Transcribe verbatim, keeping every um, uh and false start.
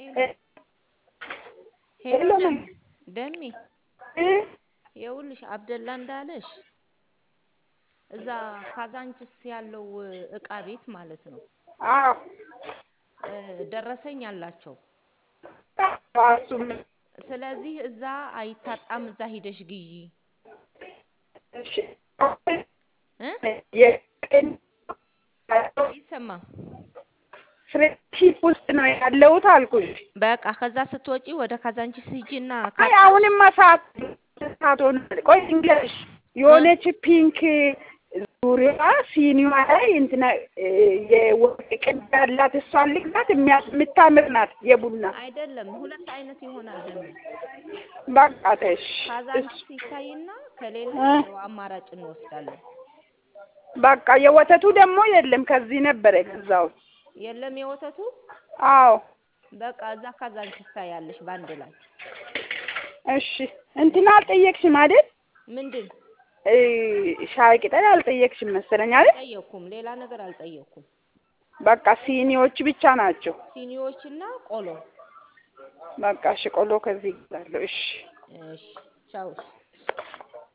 ሄሎ ሄሎ ደም ደሚ ይኸውልሽ አብደላ እንዳለሽ እዛ ካዛንችስ ያለው እቃ ቤት ማለት ነው አዎ ደረሰኝ አላቸው አሱም ስለዚህ እዛ አይታጣም እዛ ሄደሽ ግዢ እሺ እ ይሰማ ፍሬሺፕ ውስጥ ነው ያለውት አልኩሽ በቃ ከዛ ስትወጪ ወደ ካዛንችስ ሂጂና አይ አሁንማ ሰዓት ሰዓት ሆነ ቆይ እንግሊሽ የሆነች ፒንክ ዙሪያ ሲኒማ ላይ እንትና የወርቅ ያላት እሷን ልግዛት የምታምር ናት የቡና አይደለም ሁለት አይነት ይሆናል ደም በቃ ተሽ ካዛንችስ ይታይና ከሌለ ያው አማራጭ እንወስዳለን በቃ የወተቱ ደግሞ የለም ከዚህ ነበር የገዛው የለም የወተቱ አዎ በቃ እዛ ካዛንችስ ታያለሽ ባንድ ላይ እሺ እንትና አልጠየቅሽም አይደል ምንድን ሻይ ቅጠል አልጠየቅሽም መሰለኝ አይደል አልጠየቅኩም ሌላ ነገር አልጠየቅኩም በቃ ሲኒዎች ብቻ ናቸው ሲኒዎችና ቆሎ በቃ እሺ ቆሎ ከዚህ ይላል እሺ እሺ ቻው